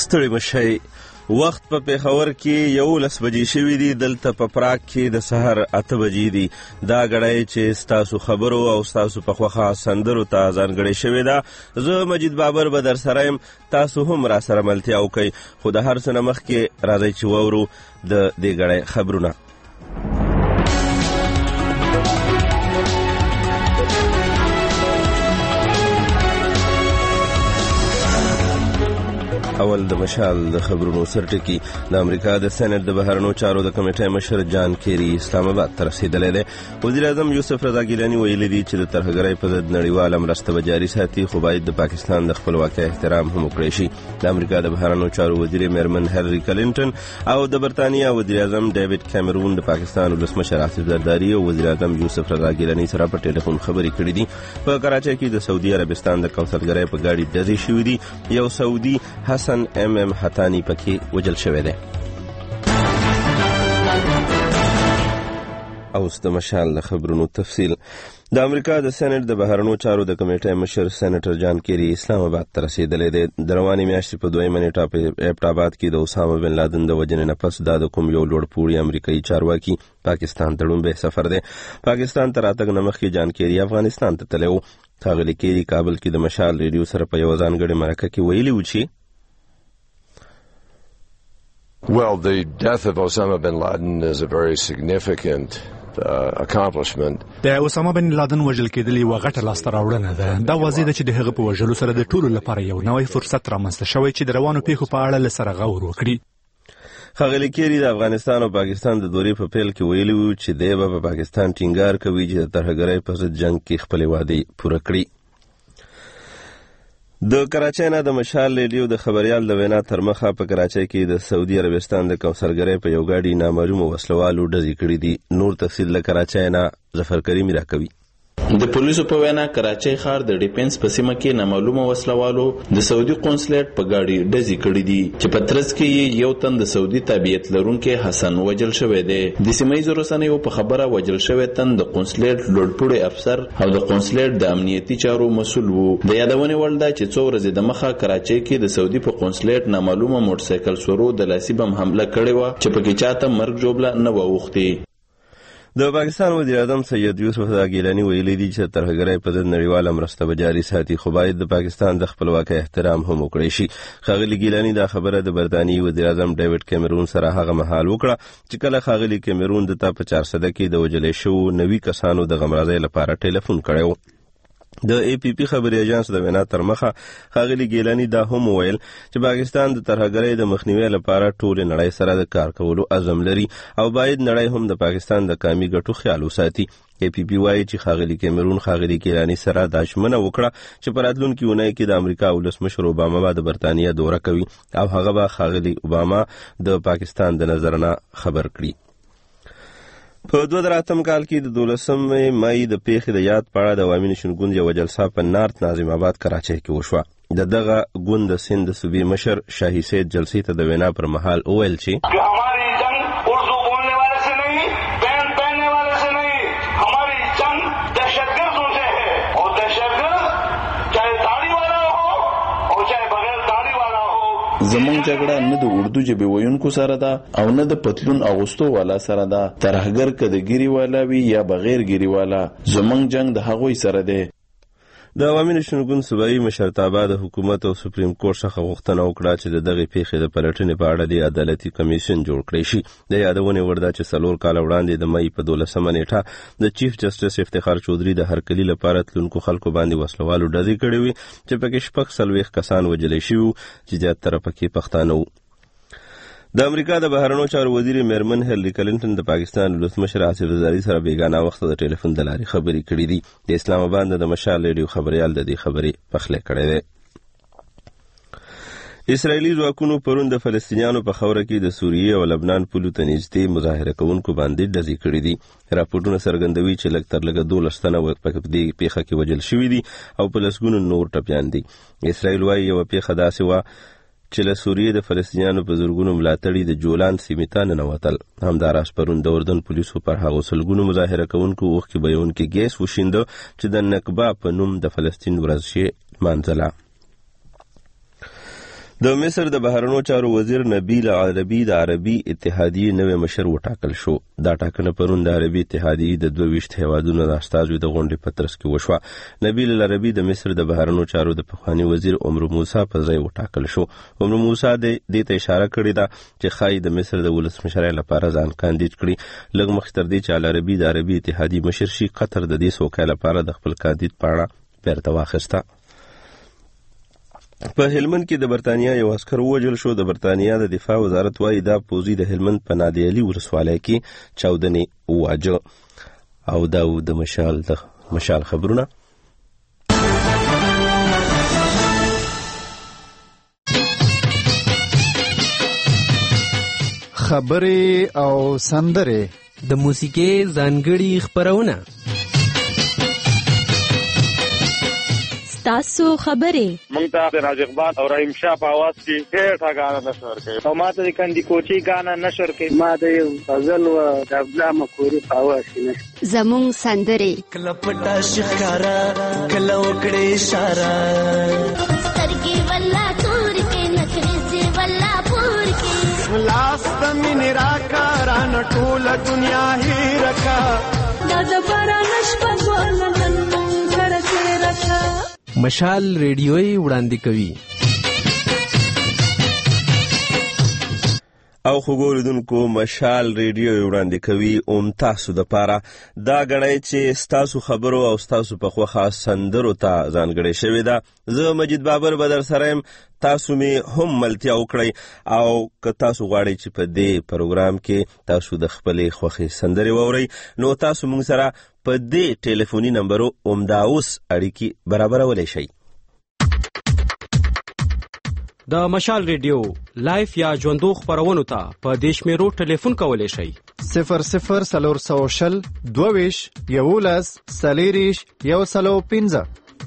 ستړي مشئ. وخت په پېښور کې 11 بجې شوي دي، دلته په پراګ کې د سحر 8 بجې دي. دا غړی چې ستاسو خبرو او ستاسو په خوښه سندرو ته ځانګړې شوې ده. زه مجید بابر به در سره یم، تاسو هم را سره ملتیا وکئ. خو د هر څه نه مخکې راځئ چې واورو د دې غړی خبرونه. اول د مشال د خبرونو سرټکی. د امریکا د سېنات د بهرنیو چارو د کمیټې مشر جان کیری اسلام آباد ته رسیدلی دی. وزیر اعظم یوسف رضا ګیلاني ویلي دي چې د ترهګرۍ په ضد نړیواله مرسته به جاري ساتي، خو باید د پاکستان د خپلواکۍ احترام هم وکړی شي. د امریکا د بهرنیو چارو وزیر میرمن هیلری کلینټن او د برتانیا وزیر اعظم ډیوډ کیمرون د پاکستان ولسمشر آصف زرداری او وزیر اعظم یوسف رضا ګیلاني سره په ټلیفون خبرې کړې دي. په کراچۍ کې د سعودي عربستان د کوثرګرۍ په ګاډي ډزې شوي دي. یو سعودي حسن ام حتانی پکې وجل شوی دی. اوس د مشال د خبرونو تفصیل. د امریکا د سېنات د بهرنیو چارو د کمیټې مشر سېنیټر جان کیری اسلام آباد ته رسیدلی دی. د روانې میاشتې په 2 نیټه په ایبټ آباد کې د اسامه بن لادن د وژنې نه پس دا د کوم یو لوړپوړي امریکایي چارواکي پاکستان ته لومړی سفر دی. پاکستان ته راتګ نه مخکې جان کیری افغانستان ته تللی و. ښاغلي کیری کابل کې د مشال ریډیو سره په یوه ځانګړې مرکه کې ویلي و چې Well, the death of Osama bin Laden is a very significant accomplishment. د اسامه بن لادن وژل کېدل یوه غټه لاسته راوړنه ده. دا واضح ده چې د هغه په وژلو سره د ټولو لپاره یو نوی فرصت رامنځته شوی چې د روانو پیښو په اړه له سره غور وکړي. ښاغلي کیری د افغانستان او پاکستان د دورې په پیل کې ویلي وو چې دی به په پاکستان ټینګار کوي چې د ترهګرۍ په ضد جنګ کې خپلې وعدې پوره کړي. د کراچۍ نه د مشال ریډیو د خبریال د وینا تر مخه په کراچۍ کې د سعودي عربستان د کوثرګرۍ په یو ګاډي نامعلومو وسلوالو ډزې کړي دي. نور تفصیل له کراچۍ نه ظفر کریمي راکوي. د پولیسو په وینا کراچۍ ښار د ډیفنس په سیمه کې نامعلومه وسلوالو د سعودي قونسلیټ په ګاډي ډزې کړي دي چې په ترڅ کې یو تن د سعودي تابعیت لرونکي حسن وژل شوی دی. د سیمه ییزو رسنیو په خبره وژل شوی تن د قونسلیټ لوړپوړي افسر او د قونسلیټ د امنیتي چارو مسؤل وو. د یادونې وړ ده چې څو ورځې د مخه کراچۍ کې د سعودي په قونسلیټ نامعلومه موټرسایکل سورو د لاسي بم حمله کړې وه چې پکې چاته مرګ ژوبله نه وه اوښتې. د پاکستان وزیر اعظم سید یوسف رضا ګیلاني ویلي دي چې ترهګرۍ په ضد نړیواله مرسته به جاري ساتي، خو باید د پاکستان د خپلواکۍ احترام هم وکړی شي. ښاغلي ګیلاني دا خبره د برتانیې وزیر اعظم ډیوډ کیمرون سره هغه مهال وکړه چې کله ښاغلي کیمرون د تا په 400 کې د وژلې شوو 90 کسانو د غمرازۍ لپاره ټلیفون کړی و. د ای پی پی خبري اژانس د وینا تر مخه ښاغلي ګیلاني دا هم ویل چې پاکستان د ترهګرۍ د مخنیوي لپاره ټول نړۍ سره د کار کولو عزم لري او باید نړۍ هم د پاکستان د کامي ګټو خیال وساتي. ای پی پی وایي چې ښاغلي کیمرون ښاغلي ګیلاني سره دا ژمنه وکړه چې په راتلونکي اونۍ کې د امریکا ولسمشر اوباما به د برتانیا دوره کوي او هغه به ښاغلي اوباما د پاکستان د نظر نه خبر کړي. په 2008 کال کې د 12 مای د پیښې د یاد په اړه د عوامي نشون ګوند یوه جلسه په نارت ناظم آباد کراچۍ کې وشوه. د دغه ګوند د سند د صوبې مشر شاهي سید جلسې ته د وینا پر مهال وویل چې زمونږ جګړه نه د اردو ژبې ویونکو سره ده او نه د پتلون اغوستو والا سره ده. ترهګر که د ګیري والا وي یا بغیر ګیري والا، زمونږ جنگ د هغوی سره دی. د عوامي نشون ګوند صوبایي مشرتابه د حکومت او سپریم کورټ څخه غوښتنه وکړه چې د دغې پیښې د پلټنې په اړه د عدالتي کمیسیون جوړ کړی شي. د یادونې وړ ده چې 4 کاله وړاندې د مای په 12 نیټه د چیف جسټس افتخار چودھری د هرکلي لپاره تلونکو خلکو باندې وسلوالو ډزې کړې وې چې پکې 40 کسان وژلې شوي چې زیاتره پکې پښتانه وو. د امریکا د بهرنیو چارو وزیر میرمن هیلری کلینټن د پاکستان ولسمشر آصف زرداری سره بیګانه وخت د ټلیفون د لارې خبرې کړې دي. د اسلام آباد د مشال ریډیو خبریال د دې خبرې پخلی کړی دی. اسرائیلي ځواکونو پرون د فلسطینیانو په خاوره کې د سوریې او لبنان پولو ته نږدې مظاهره کوونکو باندې ډزې کړې دي. راپورټونه څرګندوي چې لږ تر لږه 12 تنه په دې پیښه کې وژل شوي دي او په لسګونو نور ټپیان دي. اسرائیل وایي یوه پیښه داسې وه چې له سوریې د فلسطینیانو په زرګونو ملاتړي د جولان سیمې ته ننوتل. همداراز پرون د اردن پولیسو پر هغو سلګونو مظاهره کوونکو اوښکې بهیونکي ګیس وشینده چې د نکبه په نوم د فلسطین ورځ یې لمانځله. د مصر د بهرنیو چارو وزیر نبیل عربي د عربي اتحادیې نوی مشر وټاکل شو. دا ټاکنه پرون د عربي اتحادیې د 22 هیوادونو د استازو د غونډې په ترڅ کې وشوه. نبیل العربي د مصر د بهرنیو چارو د پخوانی وزیر عمر موسی په ځای وټاکل شو. عمر موسی دې ته اشاره کړې ده چې خای د مصر د ولسمشر لپاره ځان کاندید کړي. لږ مخکې تر دې چې العربي د عربي اتحادیې مشر شي، قطر د دې سوکه لپاره د خپل کاندید په اړه بیرته واخیسته. په هلمند کې د برتانیا یو عسکر ووژل شو. د برتانیا د دفاع وزارت وايي دا پوځي د هلمند په نادي علي ولسوالۍ کې چاودنې واجه. او دا د مشال خبرونه. خبرې او سندرې د موسیقي ځانګړي خبرونه. تاسو خبرې مونږ ته راز اقبال او رحیم شاه په आवाज کې ډېر غاڼه نشور کوي او ماته د کندي کوچی غاڼه نشور کوي. ما د یو غزل او د ابلا مکوري په आवाज کې زمون سندرې کله پټا شکارا کله وکړې اشاره سترګې ولا تور کې نخرې ولا پور کې لاس تمن راکاران ټول دنیا هی رکا دا زبره نشپ ګولن کرته رکا. مشال ریډیوي وړاندې کوي. او خو ګوردونکو مشال ریډیو وړاندې کوي تاسو د پاره دا غړی چې ستاسو خبرو او ستاسو په خوخه سندرو ته ځانګړی شوی ده. زه مجید بابر بدر سره تاسو می هم ملتیا وکړئ او که تاسو غواړئ چې په دې پروګرام کې تاسو د خپلې خوښې سندرې واورئ نو تاسو موږ سره په دې ټلیفوني نمبرو اوس اړیکې برابرولای شئ. د مشال ریډیو لایف یا ژوندو خبرونو ته په دیش میرو ټلیفون کولی شئ 00 22 11 سلیریش 105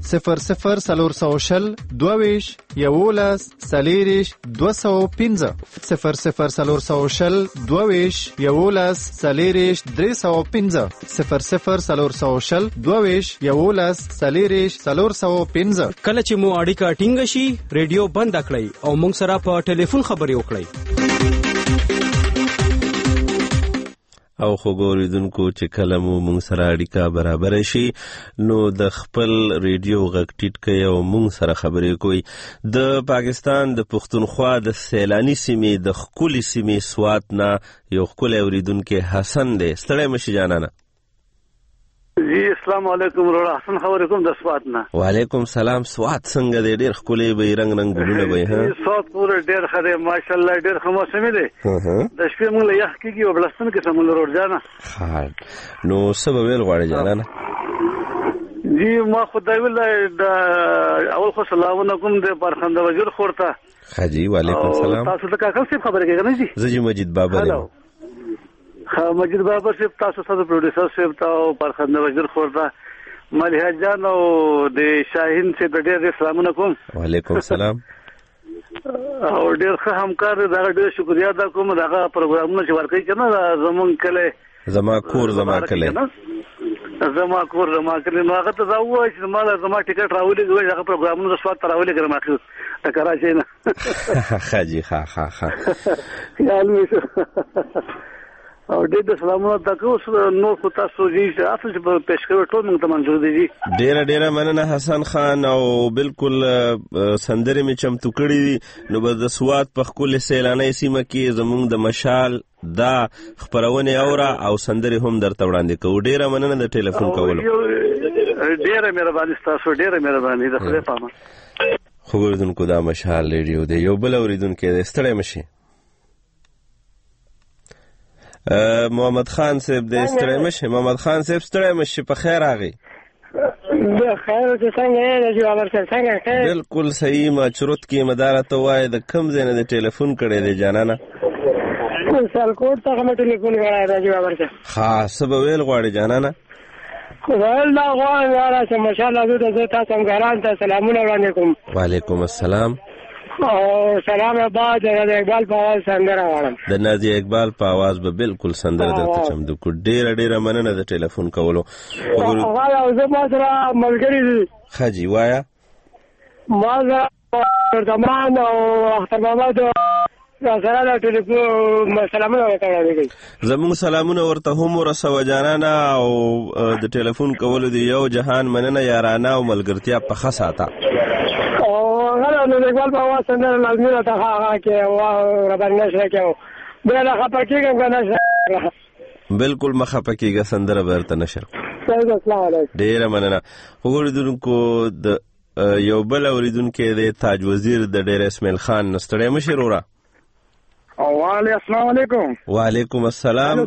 00 22 11 سلیریش 205 00 22 11 سلیریش 305 00 22 11 سلیریش 405. کله چې مو اړیکه ټینګه شي ریډیو بند کړئ او موږ سره په ټلیفون خبرې وکړئ. او خو ګوریدونکو چې کله مو موږ سره اړیکه برابر شي نو د خپل ریډیو غږ ټیټ کړئ او موږ سره خبرې کوئ. د پاکستان د پښتونخوا د سیلانی سیمې د ښکلې سیمې سوات نه یو ښکلی اورېدونکی حسن دی. ستړی مشي جانانه. جی السلام علیکم وروړه حسن خبرې کوم د سوات نه. وعلیکم سلام. سوات څنګه دی؟ ډېر ښکلی به رنګ رنګ ګلونه به ها سوات پورې ډېر ښه دی ماشاءالله ډېر ښه موسم دی. د شپې موږ له یخ کېږي او بلستون کې سمول وروړ جانه. نو څه به ویل غواړې جانانه؟ جی ما خدای ویل اول خو سلامونه کوم د پرخنده وزیر خورته. حاجی وعلیکم سلام. تاسو د کاکل صاحب خبرې کوي نه جی؟ زه مجید بابا یم. مجید بابا صاحب تاسو سره پروډوسر صاحب ته پرخنده وزیر خورته مليحه جان او د شاهین صاحب ډېر سلامونه کوم. وعلیکم سلام. او ډېر ښه همکار دا ډېر شکریا ادا کوم دغه پروګرامونه چې ورکوي کنه زمون کله زما کور زما کله زما کور زما کله نو هغه ته دا وایي چې مال زما ټیکټ راولې غوښتل هغه پروګرامونه سوات راولې کړم اخر د کراچۍ نه. خاجي ها خیال مې او ډېر سلامونه تاسو نو خو تاسو جی تاسو چې پېښ کړو ټول موږ ته منظور دي جی. ډېر مننه حسن خان او بالکل سندرې می چمتو کړې دي. نو د سوات په خپل سیلاني سیمه کې زموږ د مشال دا خبرونه اورا او سندرې هم درته وړاندې کوو. ډېر مننه د ټلیفون کولو. ډېر مهرباني تاسو ډېر مهرباني د خدای په امان. خو ورته دا مشال ریډیو دی یو بل اوریدونکو د ستړی مشي محمد خان صاحب د ستړی مشي. محمد خان صاحب ستړی مشي په خیر راغی. د خیر د څنګه د جواب څنګه بالکل صحیح. ما چروت کې مدارته وای د کم زنه د ټلیفون کړي دی جانانه. سالکوټ ته کوم ټلیفون غواړي د جواب ورته خاص به ویل غواړي جانانه. خدای لا غواړي چې ماشاءالله زه تاسو څنګه ته سلامونه وړاندې کوم. وعلیکم السلام. او سلام بعد د اقبال په आवाज سندره وایم. د نازي اقبال په आवाज به بالکل سندره درته چمدو کو. ډېر مننه د ټلیفون کولو. هغه زه ما سره ملګری دي. خاجي وایا ما زمان او اختر محمد سره د ټلیفون سلامونه ورکړل. زموږ سلامونه ورته هم ورسوه جانانه او د ټلیفون کولو دی یو جهان مننه یارانه او ملګرتیا په ښه ساته. او هغه نو اقبال په واسطه نه لازمي ده هغه کې او ربر نشره کې بیا لا خپه کېږم که نشره. بالکل مخه پکېږه سندره به درته نشر. السلام علیکم. ډېره مننه. اوریدونکو د یو بل اوریدونکی دی تاج وزیر د ډېر اسماعیل خان ستړی مشر وره. واله السلام علیکم. وعلیکم السلام.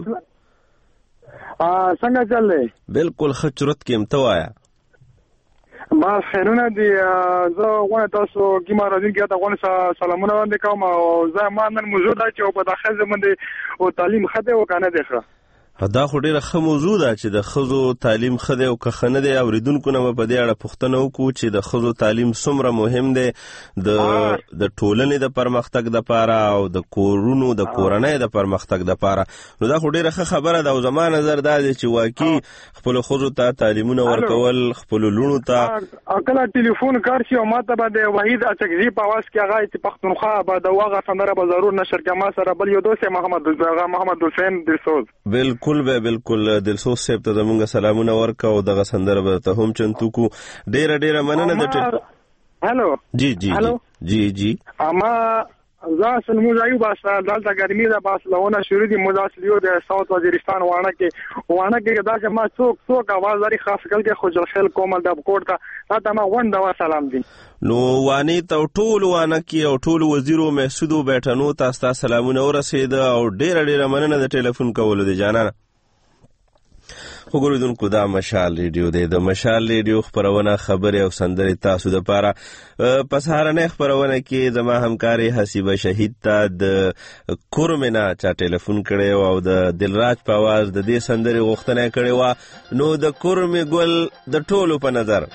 څنګه چل دی؟ بالکل ښه چورت کې ام ته وایه. ما خیرونه دي. زه غواړم تاسو کیما راځونکي ته غواړم سلامونه وړاندې کوم او زه ما نن موضوع دا چې په داخل زموږ او تعلیم ښه دی او که نه دی ښه. دا خو ډېره ښه موضوع ده چې د ښځو تعلیم ښه دی او که ښه نه دی. اورېدونکو نه به په دې اړه پوښتنه وکړو چې د ښځو تعلیم څومره مهم دی د ټولنې د پرمختګ دپاره او د کورونو د کورنۍ د پرمختګ دپاره. نو دا خو ډېره ښه خبره ده او زما نظر دا دی چې واقعي خپلو ښځو ته تعلیمونه ورکول خپلو لوڼو ته. کله ټلیفون کار شي او ما ته به د وحید اچکزي په اواز کې هغه چې پښتونخوا به د هغه سندره به ضرور نشر کړي. ما سره بل یو دوست محمد حسین دلسوز. بالکل دلسوز صاحب ته زمونږ سلامونه ورکه او دغه سندره به ته هم چمتو کو. ډېره مننه. هلو جی اما زه اصل موږ ایوب دلته ګرمي ده بس لونه شروع دي موږ اصل یو د ساوث وزیرستان وانه کې دا چې ما څوک आवाज لري خاص کل کې خوشل خیل کومل د کوټ ته دا ما وند و سلام دي. نو وانی ته ټول وانه کې او ټول وزیرو محسودو بیٹانو تاسو سلامونه ورسید او ډېره مننه د ټلیفون کولو دی جانانه. وګورئ دا مشال ریډیو دی. د مشال ریډیو خبرونه خبرې او سندرې تاسو د پاره په سهارنۍ خبرونه کې زما همکاري حسیبه شهید ته د کورمنا چا ټلیفون کړی او د دلراج په आवाज د دې سندرې غوښتنه کړې و. نو د کورمې ګل د ټولو په نظر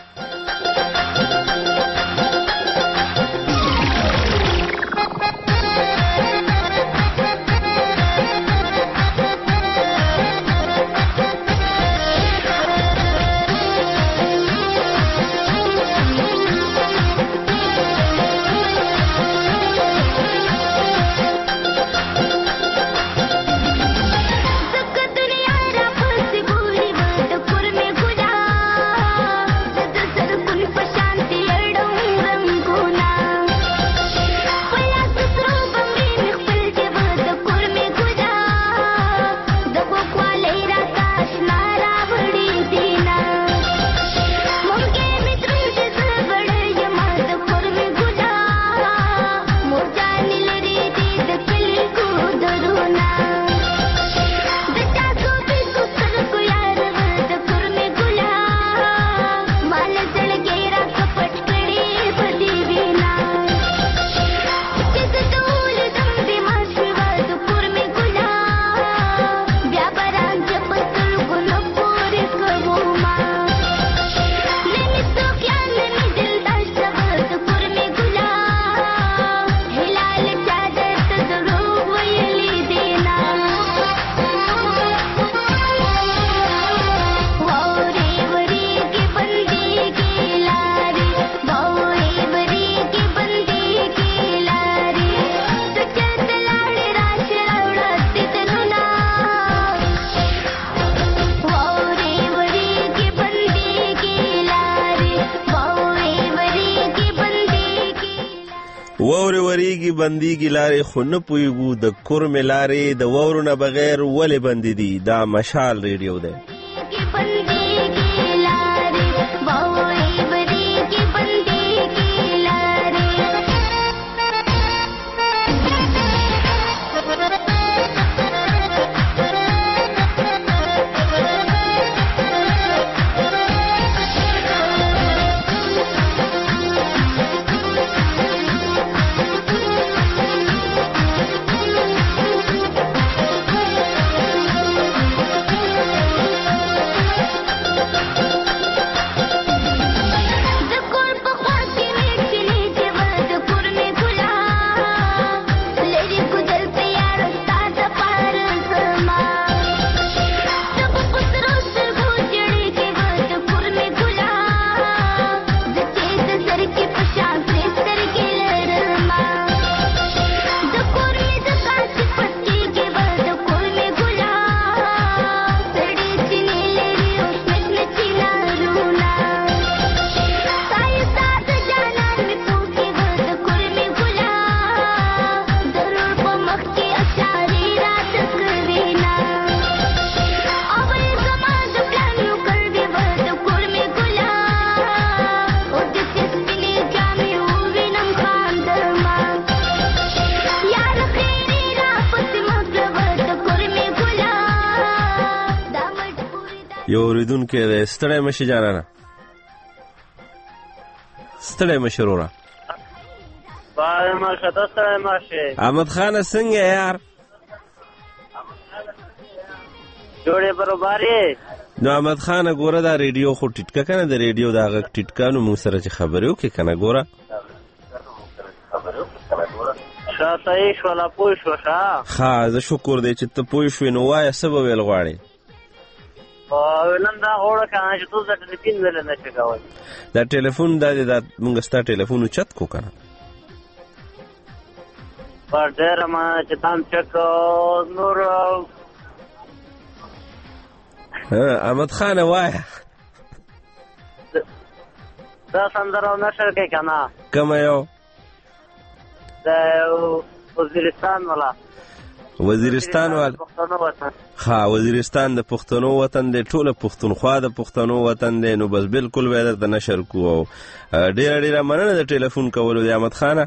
وورې وریږي بندیږي لارې خو نه پوهېږو د کورمې لارې د وورو نه بغیر ولې بندې دي. دا مشال ریډیو دی. یو اوریدونکی دی. ستړی مشي جانانه، ستړی مشي وروره. احمد خانه څنګه یار؟ جوړې برابرې. نو احمد خانه ګوره دا ریډیو خو ټیټکه کنه، د ریډیو دا غږ ټیټکه، نو موږ سره چې خبرې وکړې کنه ګوره. شاته یې شوله پوه شوه ښه. ښه زه شکر دی چې ته پوه شوې. نو وایه څه به ویل غواړې؟ نن دا غوړه کنه چې ټول د ټلیفون ویل نه شي کولی. دا ټلیفون دا دی، دا موږ ستا ټلیفون اوچت کو کنه. پر ډېره ما چې تام چک نور. احمد خانه وایه دا سندره نشر کوي که نه؟ کومه یو؟ د وزیرستان والا. وزیرستان والا؟ ها وزیرستان د پښتنو وطن دی، ټوله پښتونخوا د پښتنو وطن دی. نو بس بالکل به درته نشر کوو. ډېره ډېره مننه د ټلیفون کولو دی احمد خانه.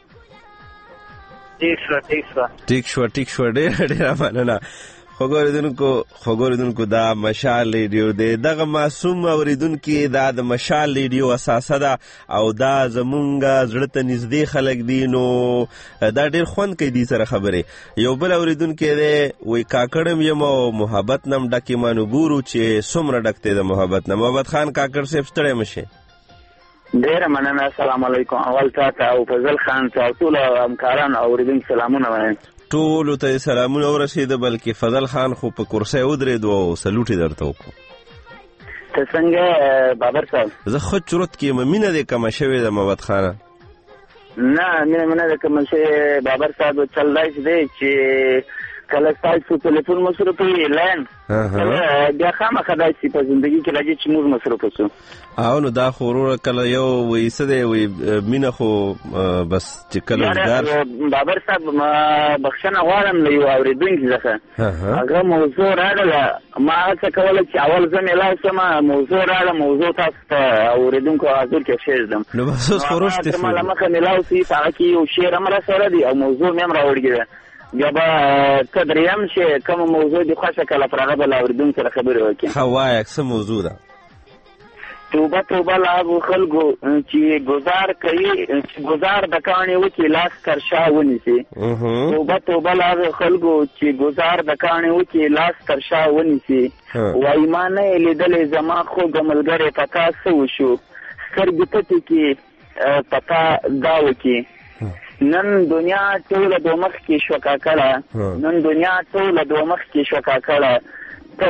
ټیک شوه ډېره ډېره مننه. خوږ اوریدونکو دا مشال ریډیو دی. دغه معصوم اوریدونکي دا د مشال ریډیو اساسه ده او دا زمونږ زړه ته نږدې خلک دي، نو دا ډېر خوند کوي دې سره خبرې. یو بل اوریدونکی دی وایي کاکړم یم او محبت نم ډک یم، نو ګورو چې څومره ډک دی د محبت نه. محمد خان کاکړ صاحب ستړی مه شې. ډېره مننه. السلام علیکم. اول تا ته او فضل خان ته او ټولو همکاران او اوریدونکو سلامونه وایم. ټولو ته سلامونه ورسېده، بلکې فضل خان خو په کرسۍ ودرېدو او سلوټ یې درته وکړو. ته څنګه بابر صاحب؟ زه ښه چورت کې یم. مینه دې کمه شوې ده محمد خانه؟ نه مینه دې کمه شوې بابر صاحب. چل داسې دی چې کله ستاسو ټلیفون مصروف وي لین بیا خامخا داسې په زندګي کې راځي چې موږ مصروفه شو. او نو دا خو وروره کله یو وایي څه دی وایي مینه خو بس چې کله وزګار. بابر صاحب بخښنه غواړم له یو اورېدونکي څخه. هغه موضوع راغله، ما هڅه کوله چې اول زه میلاو شم، موضوع راغله، موضوع تاسو ته اورېدونکو حضور کې کېږدم. نو بس اوس خو رشتې ما له مخه میلاو شي، په هغه کې یو شعر هم راسره دی او موضوع مې هم راوړې ده. بیا به ته درېیم چې کومه موضوع دې خوښه کله پر هغه به له اورېدونکو سره خبرې وکړې. ښه وایه څه موضوع ده؟ توبه توبه له هغو خلکو چې ګزار کوي، چې ګزار د کاڼي وکړي لاس تر شا ونیسي. توبه توبه له هغو خلکو چې ګزار د کاڼي وکړي لاس تر شا ونیسي. وایي ما نه یې لیدلی زما خوږه ملګری په تا څه وشو، سترګې پټې کړي په تا دا وکړي. نن دنیا ټوله دو مخ کې شوه کاکړه، نن دنیا ټوله دو مخ کې شوه کاکړه. ته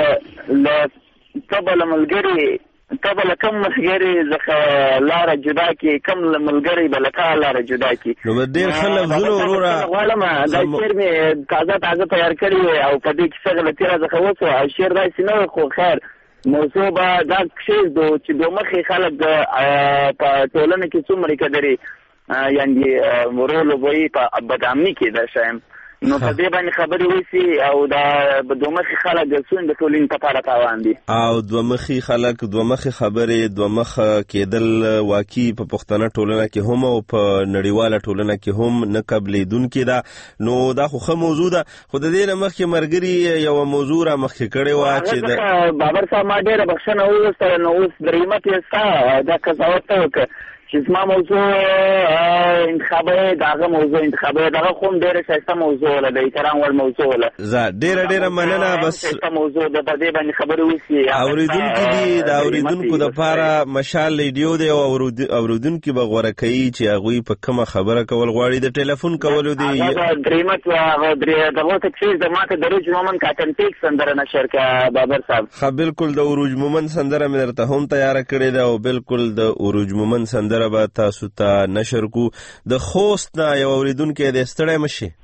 به له ملګري، ته به له کم ملګري څخه لاره جدا کړي، کم له ملګري به له تا لاره جدا کړي. نو ډېر ښه لفظونه وروره غواړم. دا شعر مې تازه تیار کړی و او په دې کې څه غلطي راڅخه وشوه او شعر داسې نه و، خو خیر موضوع به دا کښېږدو چې دو مخې خلک په ټولنه کې څومره قدرې یعنې رول وایي په بدامني کې دا شایم. نو په دې باندې خبرې وشي او دا دومخي خلک څومره د ټولنې لپاره تاوان دي او دومخي خلک دومخي خبرې دومخه کېدل واقعي په پښتنه ټولنه کې هم او په نړیواله ټولنه کې هم نه قبلېدونکې ده. نو دا خو ښه موضوع ده، خو د دې نه مخکې ملګري یوه موضوع را مخکې کړې وه چې بابر صاحب ما ډېره بخښنه وویستله. نو اوس درېیمه یې ستا دا قضاوت ته وکړه چې زما موضوع انتخابی د هغه موضوع انتخابی دغه خو هم ډېره ښایسته موضوع ده، د احترام وړ موضوع ده. ډېره مننه. بس ښایسته موضوع ده، په دې باندې خبرې وشي. اورېدونکي دي د اورېدونکو دپاره مشال ریډیو دی او اورېدونکي به غوره کوي چې هغوی په کومه خبره کول غواړي. د ټلیفون کولو دی درېیمه دغو ته کښېږده. ما ته د روج مومن کاټن پیک سندره نشر کړه بابر صاحب. ښه بالکل د اروج مومن سندره مې درته هم تیاره کړې ده او بالکل د اروج مومن سندره به تاسو ته نشر کو. د خوست نه یو اورېدونکی دی، ستړی مه شي.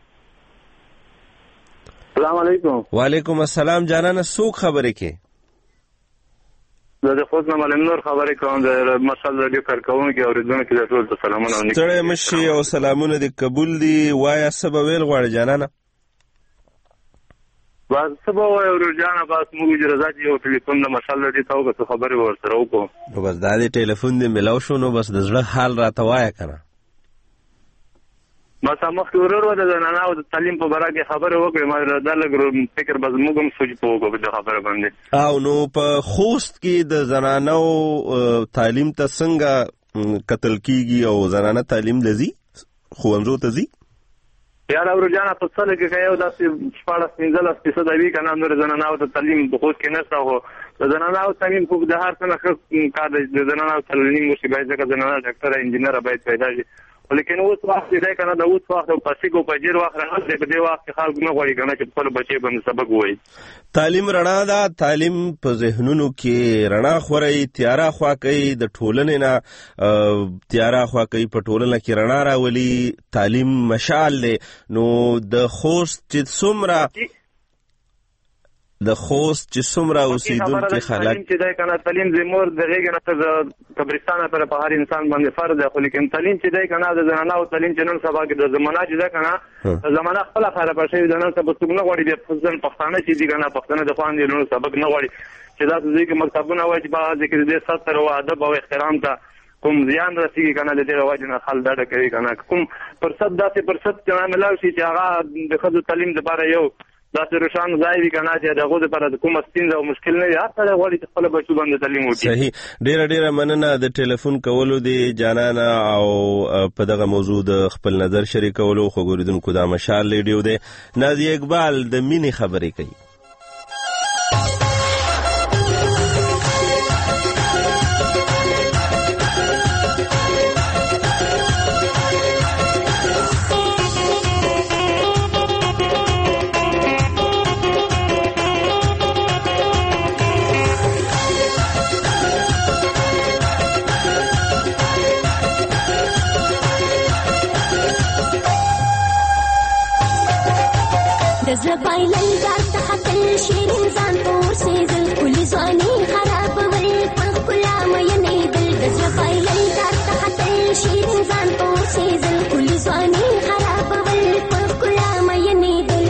السلام علیکم. وعلیکم السلام جانانه، څوک خبرې کوي؟ زه د خوست نه معلم نور خبرې کوم، د مشال راډیو کارکوونکي اورېدونکي د ټولو ته سلامونه. ستړی مه شي او سلامونه دې قبول دي. وایه څه به ویل غواړې جانانه؟ بس څه به وایو ورجانه، بس موږ اجازه چې یو ټلیفون د مشال راډیو ته وکړو، څه خبرې به ورسره وکړو. نو بس دا دې ټلیفون دې میلاو شو، نو بس د زړه حال راته وایه که نه. بس مخکې ورور د زنانو د تعلیم په باره کې خبرې وکړې ما دا لږ فکر به زموږ هم سوچ په وکړو د خبره باندې. او نو په خوست کې د زنانو تعلیم ته څنګه قتل کیږي او زنانه تعلیم لذي ښوونځو ته ځي؟ یاره ورجانه په څه لږ کې یو داسې 14-15% وي که نه نور زنانو ته تعلیم په خوست کې نشته. خو د زنانو تعلیم خو د هر څه نه ښه کار دی. د زنانو تعلیم وشي باید ځکه زنانه ډاکټره انجینره باید پیدا شي. لیکن اوس وخت دی که نه د اوس وخت او پسیګو په ډېر وخت راغلی دی. په دې وخت کې خلک نه غواړي که نه چې خپلو بچیو باندې سبق ووایي. تعلیم رڼا ده. تعلیم په ذهنونو کې رڼا خوروي، تیاره خوا کوي، د ټولنې نه تیاره خوا کوي، په ټولنه کې رڼا راولي. تعلیم مشعل دی. نو د خوست چې څومره اوسېدونکي خلک چې دی که نه تعلیم زموږ د غېږې نه تر قبرستانه پورې په هر انسان باندې فرض دی. خو لیکن تعلیم چې دی که نه د زنانو تعلیم چې نن سبا کې د زمانه چې دی که نه د زمانه خپله خرابه شوې ده. نن سبا څوک نه غواړي بیا خصوصا پښتانه چې دي که نه پښتانه د خویندې لونو سبق نه غواړي چې داسې ځای کې مکتبونه وایي چې په هغه ځای کې د دې ستر او ادب او احترام ته کوم زیان رسېږي که نه د دې وجې نه خلک ډډه کوي که نه کوم فرصت داسې فرصت چې ملاو شي چې هغه د ښځو تعلیم دپاره یو داسې روښانه ځای وي که نه چې د هغو دپاره د کومه ستونزه او مشکل نه وي. هر سړی غواړي چې خپله بچو باندې تعلیم وکړي. صحیح. ډېره مننه د ټلیفون کولو دی جانانه او په دغه موضوع د خپل نظر شریکولو. خو ګوریدونکو دا مشال ریډیو دی. نازیه اقبال د مینې خبرې کوي. زبایلل دار ته خپل شیرین ځان پور سیزل کلی ځواني خرابول په ښکلا مینې دل. د زبایلل دار ته خپل شیرین ځان پور سیزل کلی ځواني خرابول په ښکلا مینې دل.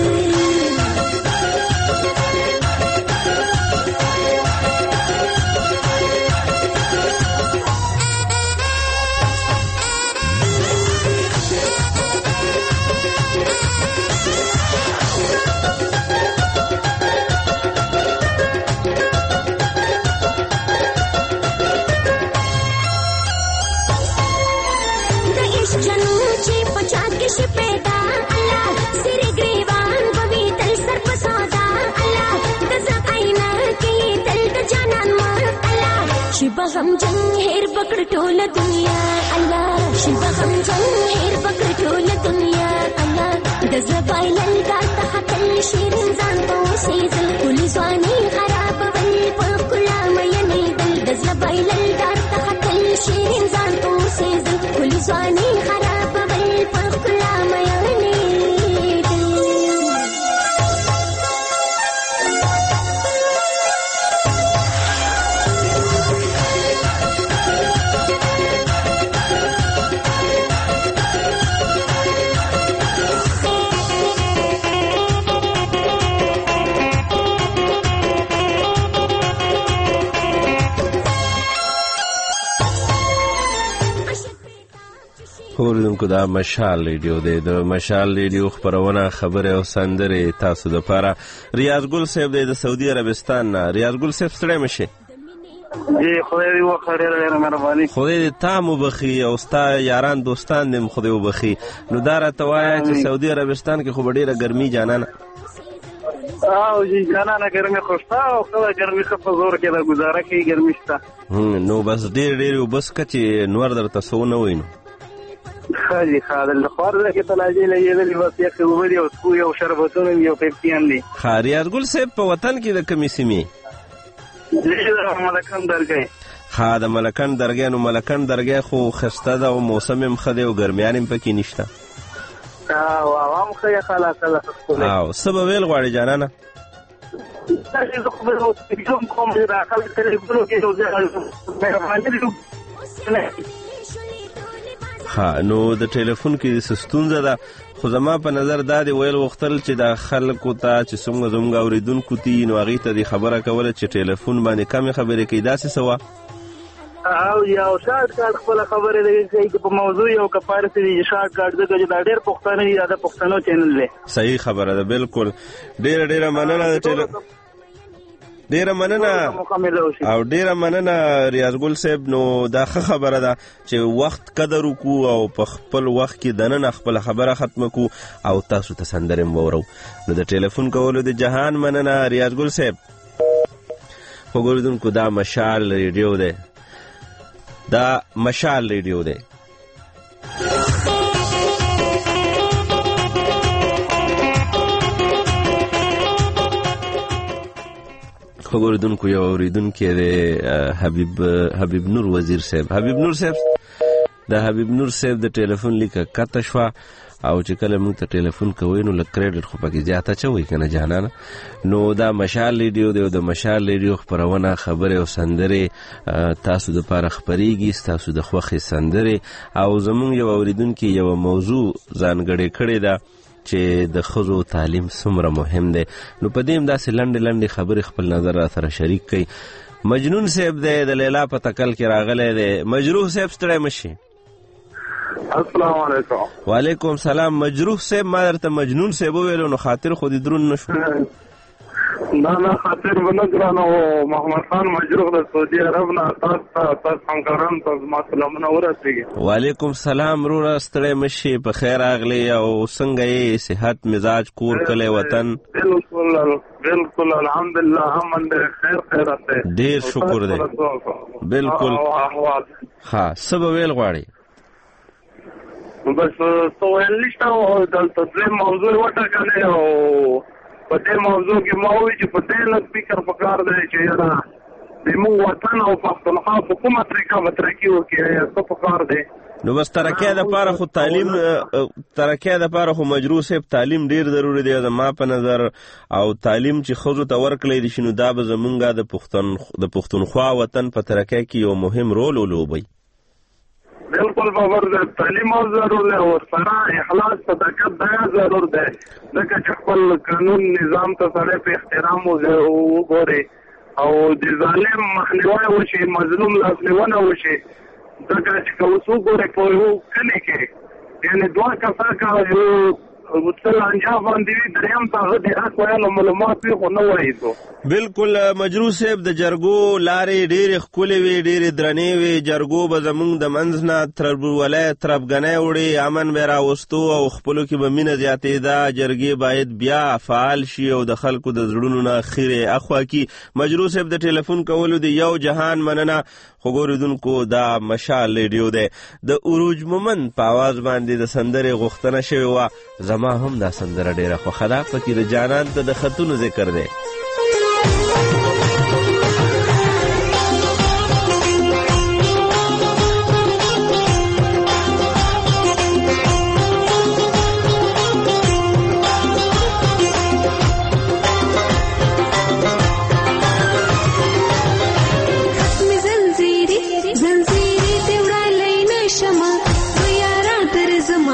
شبغم جنگ هیر بکړ ټوله دنیا الله. شبغم جنگ هیر بکړ ټوله دنیا الله. د زبایلل دار ته خپل شیرین ځان په سیزل کلی ځواني خرابول په ښکلا مینې دل. د زبایلل دار ته خپل شیرین ځان په سیزل کلی ځواني خرابول په ښکلا مینې دل. اوریدونکو دا مشال ریډیو دی. د مشال ریډیو خپرونه خبرې او سندرې تاسو دپاره. ریاض ګل صاحب دی د سعودي عربستان نه. ریاض ګل صاحب ستړی مه شئ. خدای دې وکړي ډېره مهرباني. خدای دې تا وبخي او ستا یاران دوستان دې خدای وبخي. نو دا راته وایه چې سعودي عربستان کې خو به ډېره ګرمي جانانه؟ او جی جانانه ګرمي خو شته او خو ګرمي ښه په زور کې ده ګزاره کوي ګرمي شته. نو بس ډېرې اوبه څښه چې نور درته څه ونه وایي. نو خالي خالل خوار کې تلاجي لګېدلې بس یې وړي او سکو یو شربتونه یو پیپسیان دي. ریاض ګل صاحب په وطن کې د کومې سیمې؟ د ملکن درګۍ. د ملکن درګۍ. نو ملکن درګۍ خو ښایسته ده او موسم هم ښه دی او ګرمیان هم پکې نشته. او عوام ښه یې خلاصه ښکلې. او څه به ویل غواړې جانانه؟ نو د ټلیفون کې ستونزه ده. خو زما په نظر دا دی ویل غوښتل چې دا خلکو ته چې څومره زموږ اورېدونکو دي نو هغوی ته دې خبره کوله چې ټلیفون باندې کمې خبرې کوي. داسې څه وه او یو شارټ کارت خپل خبره دی چې په موضوع یو کفاره دي شارټ کارت دغه دا ډېر پښتانه دي دا پښتنو چینل دی صحیح خبره ده بالکل ډېر مننه ډیره مننه او ډیره مننه ریاض ګل صاحب. نو دا خبره ده چې وخت قدر وکړو او په خپل وخت کې دننه خپل خبره ختم کو او تاسو ته سندرې مورو. نو د ټلیفون کولو د جهان مننه ریاض ګل صاحب. وګورئ دا مشال ریډیو دی، دا مشال ریډیو دی. خبردونکو یو اوریدونکو دی حبیب نور وزیر صاحب. حبیب نور صاحب د ټلیفون لیکه کته شوه او چې کله موږ ته ټلیفون کوي نو لږ کریډټ خو پکې زیاته چوي کنه جانانه. نو دا مشال ریډیو دی او د مشال ریډیو خپرونه خبرې او سندرې تاسو دپاره خپریږي، تاسو د خوښې سندرې او زموږ یو اوریدونکي یو موضوع ځانګړې کړې ده چې د ښځو تعلیم څومره مهم دی. نو په دې هم داسې لنډې خبرې خپل نظر را سره شریک کړي. مجنون صاحب دی د لیلا په تکل کې راغلی دی. مجروح صاحب ستړی مشي. السلام علیکم. وعلیکم سلام. مجروح صاحب ما درته مجنون صاحب وویلو نو خاطر خو دې درون نشو. نه خاطر ونه ګرانو. محمد خان مجروح د سعودي عرب نه تاسو همکاران ته ما سلامونه ورسېږي. وعلیکم سلام وروره ستړی مشي، په خیر راغلی او څنګه یې صحت مزاج کور کلی وطن؟ بالکل الحمدلله امن دی خیرات دی. ډېر شکر دی. بالکل ها څه به ویل غواړې؟ بس څه ویل نشته. دلته دویم موضوع وټاکلی او په دې موضوع کې ما وایي چې په دې لږ فکر پکار دی چې یاره زموږ وطن او پښتونخوا په کومه طریقه به ترقي وکړي، څه پکار دی. نو بس ترقۍ دپاره خو تعلیم ترقۍ دپاره خو مجروح صاحب تعلیم ډېر ضروري دی زما په نظر. او تعلیم چې ښځو ته ورکړی دي شي نو دا به زمونږ د پښتونخوا وطن په ترقۍ کې یو مهم رول ولوبوي. بالکل باور دی. تعلیم او ضرور دی او سره اخلاص صداقت دا ضرور دی ځکه چې خپل قانون نظام ته سړی په احترام وګوري او د ظالم مخنیوی وشي، مظلوم لاسنیونه وشي. ځکه چې که اوس وګورئ په یو کلي کې یعنې دوه کسه که یو څه لانجه باندې وي دریم ته هغه د حق ویلو معلومات وي خو نه وایي څو. بالکل مجروح صاحب د جرګو لارې ډېرې ښکلې وي، ډېرې درنې وي. جرګو به زموږ د منځ نه تربولی تربګنۍ وړي، امن به یې راوستو او خپلو کې به مینه زیاتېده. جرګې باید بیا فعال شي او د خلکو د زړونو نه خیرې اخوا کړي. مجروح صاحب د ټلیفون کولو د یو جهان مننه. خو ګورېدونکو دا مشال ریډیو دی. د عروج مومند په اواز باندې د سندرې غوښتنه شوې وه. زما هم دا سندره ډېره خوښه ده. فقیر جانان ته د خطونو ذکر دی.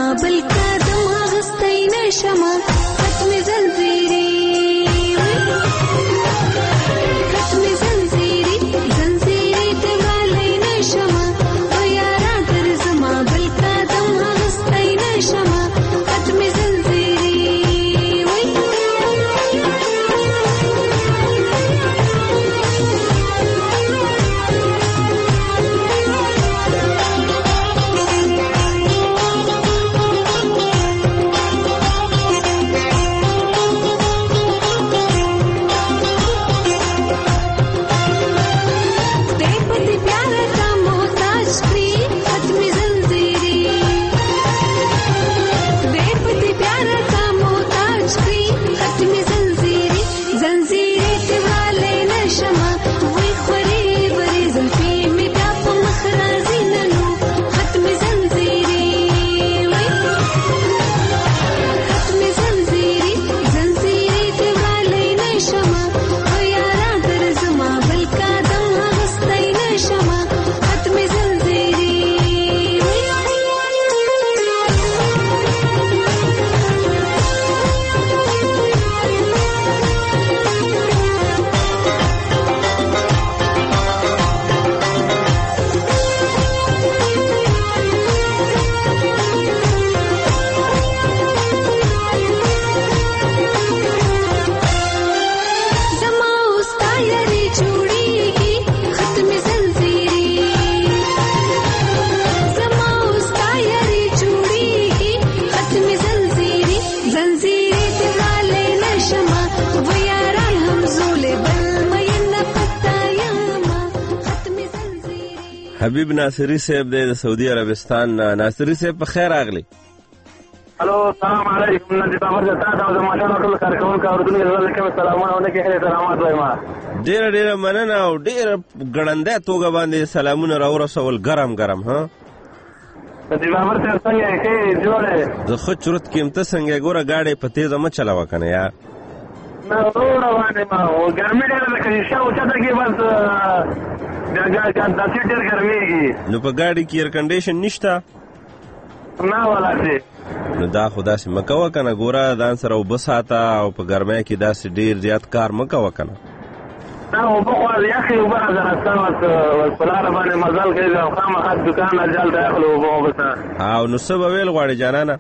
بل قدم اغسطی نشما ختم زنزیری حبیب ناصری صاحب د سعودي عربستان. ناصری صاحب په خیر راغلی. الو السلام علیکم. نن د خبر زتا د ماشاءالله ټول کارکون کا اردو یې کوم سلامونه او نه کې سلامات وایم. ډیر مننه او ډیر ګړندې توګه باندې سلامونه راورسول ګرم ها. د بابر سره څنګه کې جوړه زه خو چرت کې ته څنګه ګوره گاډي په تیزه مه چلاوه کنه یار. نه روانه ما او ګرمي ډېر ده کې شاو چا ته کې بس د ډېر ګرميږي. نو په گاډي کې ایر کنډیشن نشته؟ نه ولاته. نو دا خدا سي مکوه کنه ګوره ځان سره وبساته او په ګرمۍ کې داسې ډیر زیات کار مکوه کنه. دا وبخوال يا اخي وبره زرستانت والسلام باندې مزال کې او خامخا دکان اجل داخلو وبوسه. او نو څه به ویل غواړي جانانه؟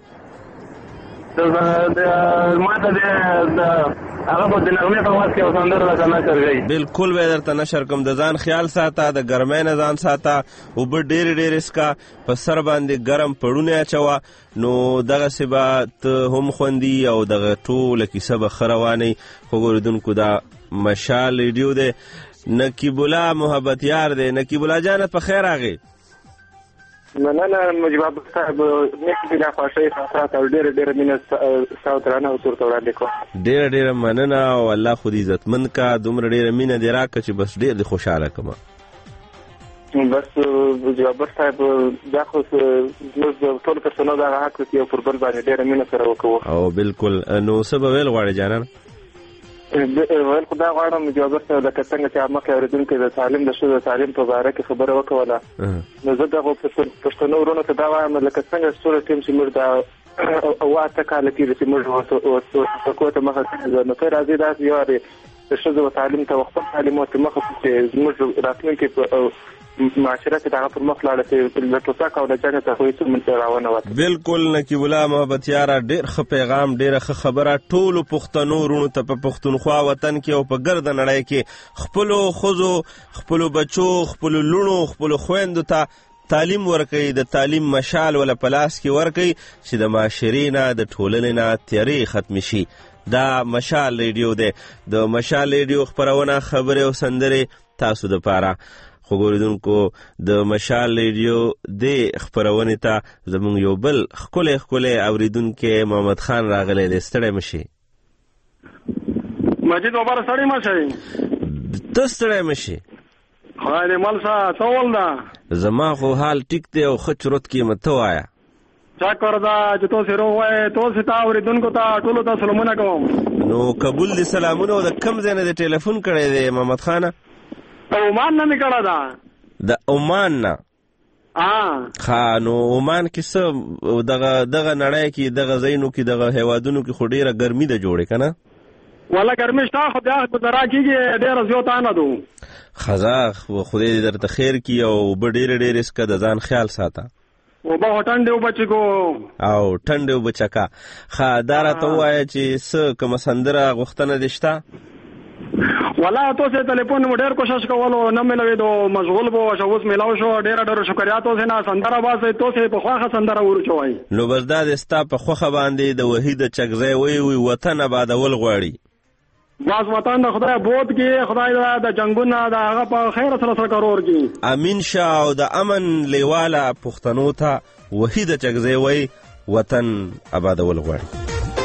ماته هغه په دنګمه په واس کې وساندر راځه نشر گئی. بالکل به درته نشر کوم. د ځان خیال ساته، د ګرمۍ نه ځان ساته، او به ډېر اسکا په سر باندې ګرم پړونه اچوه. نو دغه سبا ته هم خوندي او دغه ټوله کیسه به ښه رواني. خو ګوریدونکو دا مشال ریډیو دی. نقیب الله محبت یار دی. نقیب الله جانه په خیر راغی. مننه مجباب صاحب نیک بلا خواشي ساتات او ډېر مینه ساوترانه او صورت وړاندې کو. ډېر مننه او الله خو دې عزتمن کا. دومره ډېره مینه دې راکړه چې بس ډېر دې خوشحاله کړم. بس مجباب صاحب دا خو زموږ ټول پرسونل دا حق دی او پر بل باندې ډېر مینه سره وکړو. او بالکل. نو څه به ویل غواړې جانان؟ ویل خو دا غواړم مجباب صاحب لکه څنګه چې مخکې اورېدونکي د تعلیم د ښځو د تعلیم په باره کې خبره وکوله. نو زه دغه پښتنو وروڼو ته دا وایم لکه څنګه ټول ټیم چې موږ دا او اته کاله کېږي چې موږ ورسکو ته مخه کړو. نو ته راځې داسې یوارې د ښځو تعلیم ته خپل تعلیم ورته مخه چې زموږ راتلونکي معاشره کې دغه پر مخ لاړه چې له ټوپک او له جنګ ته خو هېڅ منځ راونه وته. بالکل نقیب الله محبت یاره ډېر ښه پیغام، ډېره ښه خبره. ټولو پښتنو وروڼو ته په پښتونخوا وطن کې او په ګرده نړۍ کې خپلو ښځو، خپلو بچو، خپلو لوڼو، خپلو خویندو ته تعلیم ورکوي. د تعلیم مشال ولا په لاس کې ورکوي چې د معاشرې نه د ټولنې نه تیارې ختمې شي. دا مشال ریډیو دی. د مشال ریډیو خپرونه خبرې او سندرې تاسو دپاره. خو ګوریدونکو د مشال ریډیو د خپرونې ته زموږ یو بل ښکلی اوریدونکی محمد خان راغلی دی. ستړی مه شي مجید وبره ستړی مه شئ. ته ستړی مه شي. خدای دې مل شه. څه ول ده؟ زما خو حال ټیک دی او ښه چرت کې مته وایه. شکر ده چې تاسې روغ وایې. تاسې ته اوریدونکو ته ټولو ته سلامونه کوم. نو قبول دي سلامونه. او د کوم ځای نه دې ټلیفون کړی دی محمد خانه؟ عمان نه مې کړه ده. د عمان نه؟ ښه. نو عمان کې څه دغه نړۍ کې دغه ځایونو کې دغه هیوادونو کې خو ډېره ګرمي ده جوړې که نه؟ والا ګرمي شته خو بیا ګذرا کېږي ډېره زیاته نه ده. ښه خدای دې درته خیر کړي او اوبه ډېرې اسکه. د ځان خیال ساته. اوبه خو ټنډې اوبه چکو او ټنډې اوبه چکه. ښه دا راته ووایه چې څه کومه سندره غوښتنه دې شته؟ والا تاسې ټلیفون مو ډېر کوشش کولو نه ملوېدو. مشغول به وه. اوس میلاو شو. ډېره شکریا تاسې نه سندره باسئ. تاسې په خوښه سندره ورچوئ. نو بس دا دې ستا په خوښه باندې د وحید چکځی وی وطن آبادول غواړي. بس وطن د خدای بود کې خدای د جنګونه د هغه په خیر سره کارور کې امین شاه. او د امن لیواله پښتنو ته وحید چکځی وی وطن آبادول غواړي.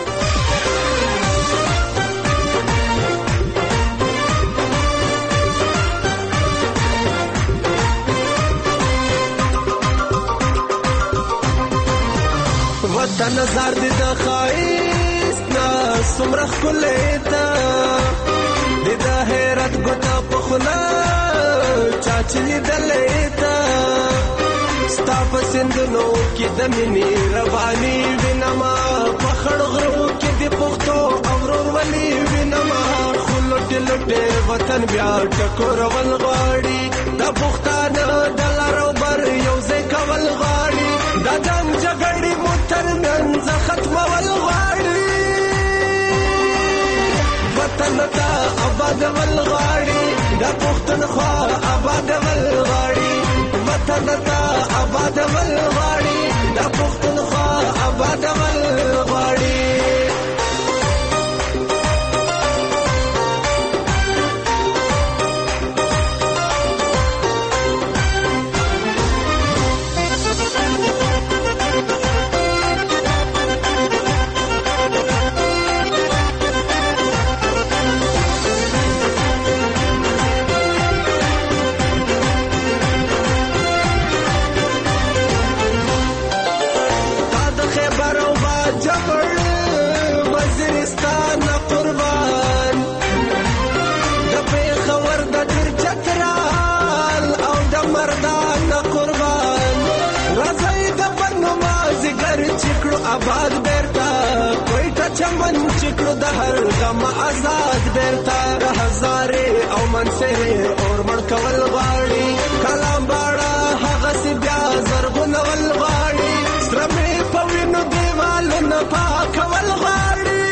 وطن زار دې د ښایست نه څومره ښکلی ته دې د حیرت ګوته په خوله چا چې لیدلی ته ستا په سیندونو کې د مینې روانې وینمه په خړ غرو کې د پښتو او ورورولي وینمه خو لوټې وطن بیا ټکورول غواړي د پښتانه د لارو بر یو ځای کول غواړي دا جنګ جګړې مو ترمنځ ختمول غواړي وطن ته آبادول غواړي د پښتونخوا آبادول غواړي وطن ته آبادول غواړي د پښتونخوا آبادول غواړي. آباد بیرتا کویټه چمن چکړو د هر غم آزاد بیرتا هزارې او منصرې اور مړ کول غواړي کلام باړه هغه سی بیا زرغون ول غواړي سره مې په وینو دیوالونه پاکول غواړي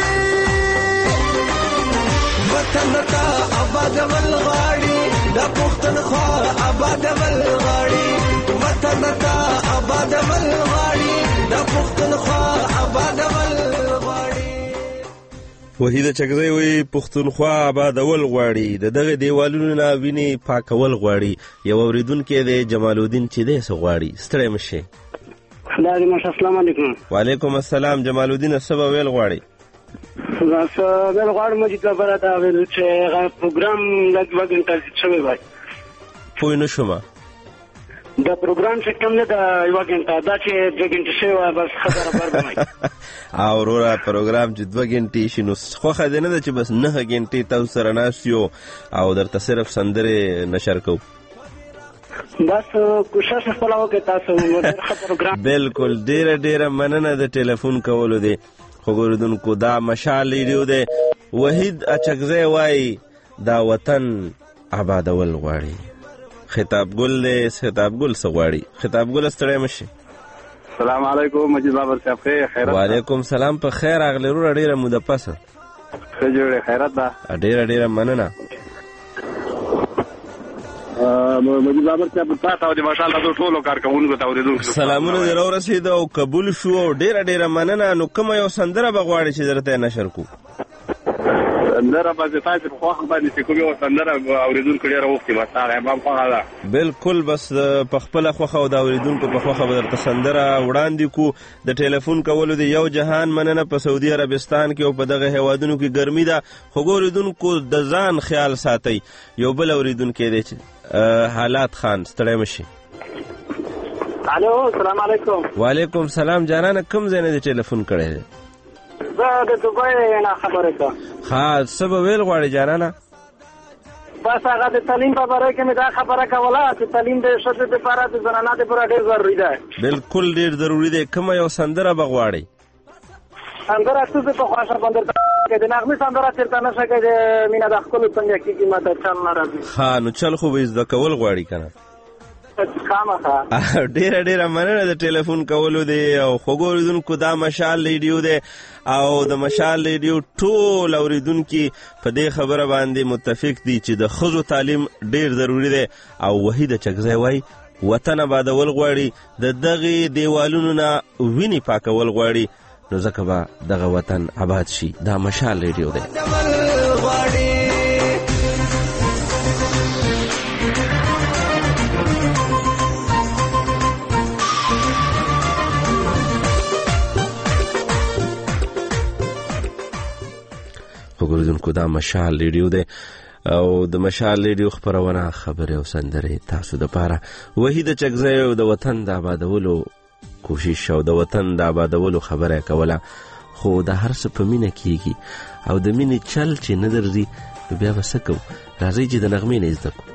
وطن ته آباد ول غواړي د پښتونخوا آباد ول غواړي وطن ته آباد ول غواړي د پښتونخوا آباد ول غواړي. وحیده چکزی وی پښتونخوا آبادول غواړي د دغه دیوالونو نه ویني پاکول غواړي. یو اوریدونکی دی جمال الدین چې دی څه غواړي. ستړی مشه. السلام علیکم. وعلیکم السلام. جمال الدین څه به ویل غواړي؟ زه ویل غواړم چې خبره دا ویل چې هغه پروګرام لږ وګڼل شوی وای. پوه نه شوم. دا پروګرام چې کوم نه دا یو غنټه دا چې 2 غنټې شوی بس خبره بربنای. او ورا پروګرام چې 2 غنټې شنو خو خدای نه چې بس 9 غنټې تاسو سره ناسیو او درته صرف سندره نشر کو. بس کوشش خپل وکړه تاسو مو پروګرام. بالکل ډیره مننه د ټلیفون کولو دی. خو ګوردونکو دا مشال ریډیو دی. وحید اچکزی وای دا وطن آبادول غواړي. خطاب ګل دی. خطاب ګل څه غواړي؟ خطاب ګل ستړی مشه. السلام علیکم مجید بابر صاحب خیر. وعلیکم سلام. په خیر اغلی رو ډیره موده پسه. ښه جوړه خیرت ده. ډیره مننه. مجید بابر صاحب تاسو او د ماشاءالله ټولو کارکونکو ته اوریدونکو سلامونه درو رسید او قبول شو. ډیره مننه. نو کوم یو سندره بغواړي چې درته نشر کو؟ سندره به تاسو په خو باندې چې کوم یو سندره اوریدونکو ډیره وختي بس هغه هم خواله. بالکل بس په خپل خوخه او د اوریدونکو په خوخه به درته سندره وړاندې کو. د ټلیفون کولو د یو جهان مننه. په سعودي عربستان کې او په دغه هوادونو کې ګرمي ده. خو اوریدونکو د ځان خیال ساتي. یو بل اوریدونکو دی چې حالات خان ستړی مشي. الو السلام علیکم. وعلیکم سلام. جانانه کوم ځای نه ټلیفون کړی دی؟ زه د دوبۍ نه خبره کوم. ها څه به ویل غواړي جانانه؟ بس هغه د تعلیم په اړه کې مې دا خبره کوله چې تعلیم د ښځو لپاره د زنانو لپاره ډېر ضروري ده. بالکل ډېر ضروري دی. کومه یو سندره به غواړئ؟ سندره څه په خواشه باندې کې د نغمې سندره چېرته نشه کې د مینه د ښکلو څنګه کېږي ماته چل نه راځي. ها نو چل خو به زده کول غواړي که نه؟ ډیره مننه د ټلیفون کولو دی. او خوږ اوریدونکو دا مشال ریډیو دی او د مشال ریډیو ټول اوریدونکي په دې خبره باندې متفق دي چې د ښځو تعلیم ډیر ضروری دی. او وحید چکزی وای وطن آبادول غواړي د دغه دیوالونو نه ویني پاکول غواړي. نو ځکه به دغه وطن آباد شي. دا مشال ریډیو دی. وګورئ دا مشال ریډیو دی او د مشال ریډیو خبرونه خبره او سندره تاسو د پاره. وحید چکزی او د وطن د آبادولو کوشش او د وطن د آبادولو خبره کوله. خو د هر څه په مینه کیږي او د مینې چل چې نه درځي بیا به څه کوو؟ راځئ چې د نغمې نه زده کړو.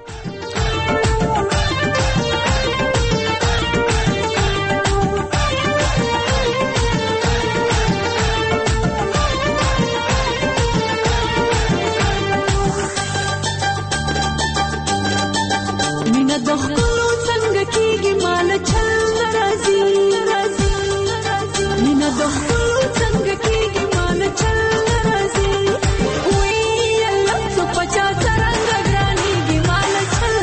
Chal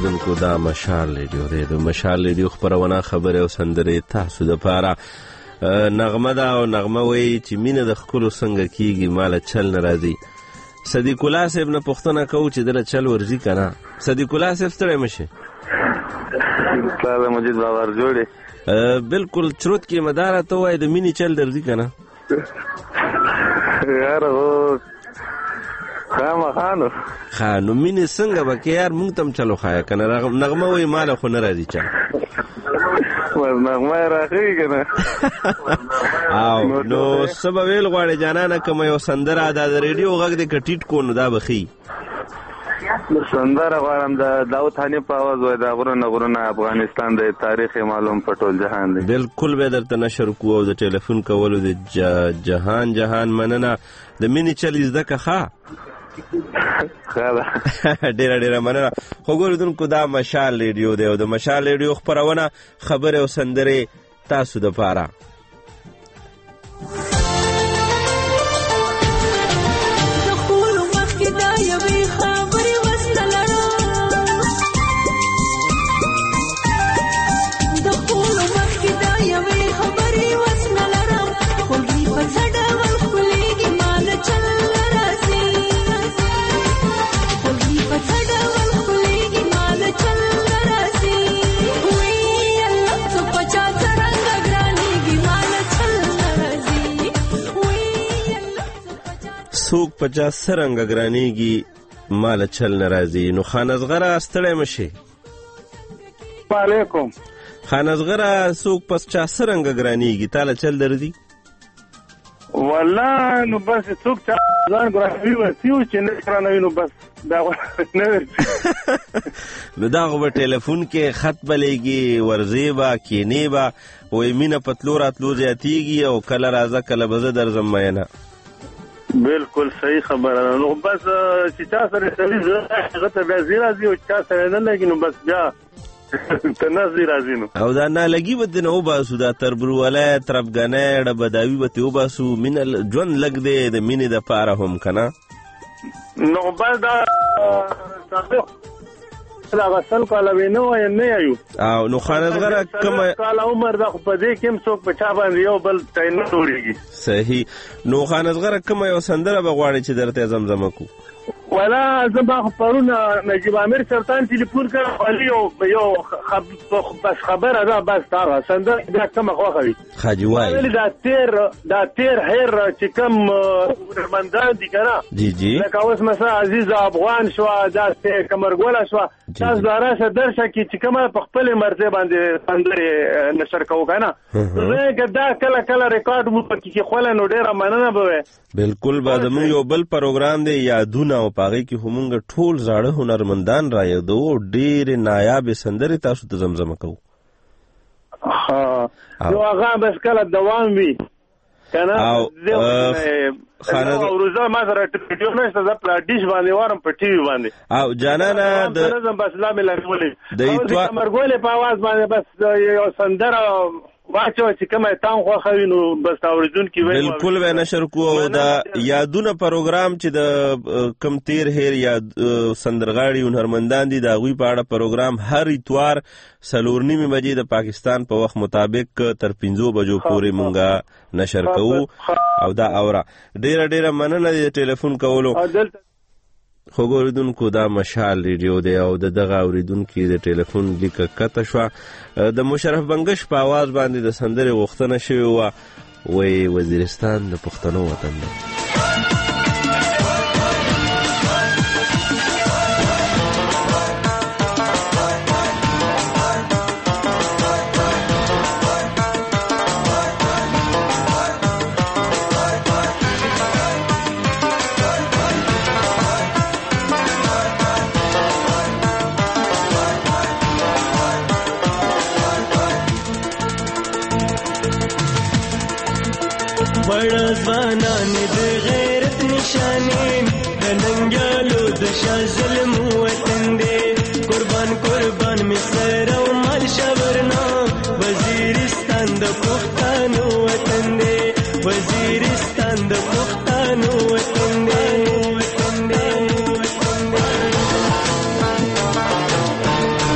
اوریدونکو دا مشال ریډیو دی. د مشال ریډیو خپرونه خبرې او سندرې تاسو دپاره نغمه ده او نغمه وایي چې مینه د ښکلو څنګه کیږي ماله چل نه راځي. صدیق الله صاحب نه پوښتنه کوو چې دله چل ورځي که نه. صدیق الله صاحب ستړی مه شي. استاد مجید بابا جوړې بالکل چروت کې مداره ته وایي د مینې چل درځي که نه. یار هو خامخانو نو مینې څنګه به کې یار مونږ ته هم چل وښایه که نه. نغمه وایي ماله خو نه راځي چل. نغمه یې راښیي که نه. او نو څه به ویل غواړې جانانه که مې یو سندره دا د ریډیو غږ دی که ټیټ کو نو دا به ښیي. سندره غواړم د داود حنیف په آواز وایي دا غرونه غرونه افغانستان د تاریخ معلوم په ټول جهان دی. بالکل به درته نشر کوو او د ټلیفون کولو د جهان مننه. د مینې چل یې زده که ښه ډیره ډیره مننه. خو ګوریدونکو دا مشال ریډیو دی او د مشال ریډیو خپرونه خبرې او سندرې تاسو دپاره. څوک په چا څرنګه ګرانېږي ماله چل نه راځي. نو خانزغره ستړی مه شي. وعلیکم. خانزغره څوک په چا څرنګه ګرانېږي تاله چل درځي. والله نو بس څوک چا ځان ګرانوي وسیو چې نه ګرانوي نو بس دا نه ورځي. نو دا خو به ټلیفون کې خط بلیږي ورځې به کینې به وایي مینه په تلو راتلو زیاتېږي او کله راځه کله به زه درځم مینه. بالکل صحیح خبره ده. نو بس چې چا سره سړي هغه ته بیا ځي راځي او چا سره نه لګي نو بس بیا ته نه ځي راځي. نو او دا نالګي به دې نه وباسو دا تربرولی تربګنۍ ډبداوي به ترې وباسو. مینه ژوند لږ دی د مینې دپاره هم که نه. نو بس دا هغه سل کاله وې نه وایي نه یو او نو خانزغره کومه کاله عمر ده خو په دې کې هم څوک په چا باندې یو بل ته نه جوړېږي. صحیح. نو خانزغره کومه یو سندره به غواړې چې درته زمزمه کو. ولا زه به خو پرون نجیب عامر سلطان ټلیفون کړ علي یو بس خبره ده بس هغه سندره بیا کومه خوښه وي حاجي وایي دا تیر هیر چې کوم هنرمندان دي که نه لکه اوس مثلا عزیز افغان شوه داسې کمرګوله شوه تاسو به راشه درشه کې چې کومه په خپلې مرضۍ باندې سندرې نشر کوو که نه که دا کله کله ریکارډ مو پکې کېښولی نو ډېره مننه به وی. بالکل به زموږ یو بل پروګرام دی یادونه او په هغې کې خو مونږ ټول زاړه هنرمندان را یادو ډېرې نایابې سندرې تاسو ته زمزمه کوو. نو هغه بس کله دوام وي که نه او روزه ما سره ټیو نشته زه په ډیش باندې وارم په ټي وي باندې او جانانه د بس لا مې لګولې د کمرګولې په آواز باندې بس یو سندره واچو چې کومه تام خوښوي نو بس اورېدونکي وایي بالکل به نشر کوو. دا یادونه پروګرام چې د کم تیر هیر یا سندرغاړي هنرمندان دي د هغوی په اړه پروګرام هر اتوار 4:30 بجې د پاکستان په وخت مطابق تر 5 بجو پورې مونږه نشر کوو. او دا اوره ډیره ډیره مننه د ټلیفون کولو. خو ګوریدونکو دا مشال ریډیو دی او د دغه اوریدونکي د ټلیفون لیکه کته شوه. د مشرف بنګش په آواز باندې د سندرې غوښتنه شوې وه. وایي وزیرستان د پښتنو وطن دی. बड़ा ځوانان د غیرت نشانین د ننګیالو د شاه ظلم وطن دی قربان قربان می سر او مال شبرنا وزیرستان د پښتنو وطن دی وزیرستان د پښتنو وطن دی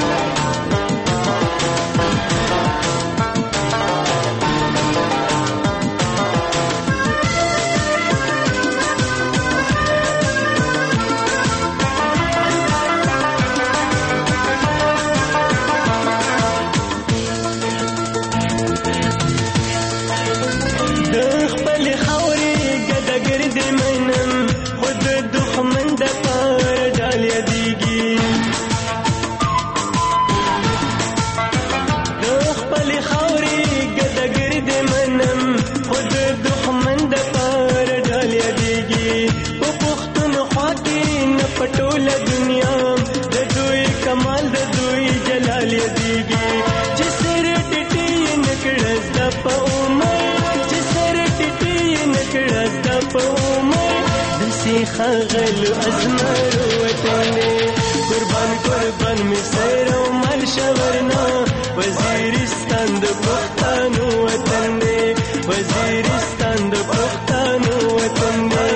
پټول دنیا د دوی کمال د دوی جلال یادیږي چې سر ټټي نکړز د په عمر چې سر ټټي نکړز د په عمر دسي خغل ازمر وطن قربان می سر او مال شورنا وزیرستان د پښتنو وطن دی وزیرستان د پښتنو وطن دی.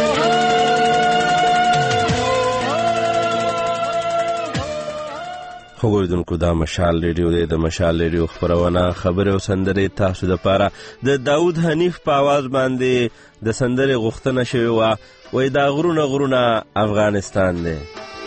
خوګوریدونکو دا مشال ریډیو دی. د مشال ریډیو خبرونه خبره او سندره تاسو د پاره د داود حنیف په आवाज باندې د سندره غوښتنه شوی و. وای دا غرونه افغانستان دی.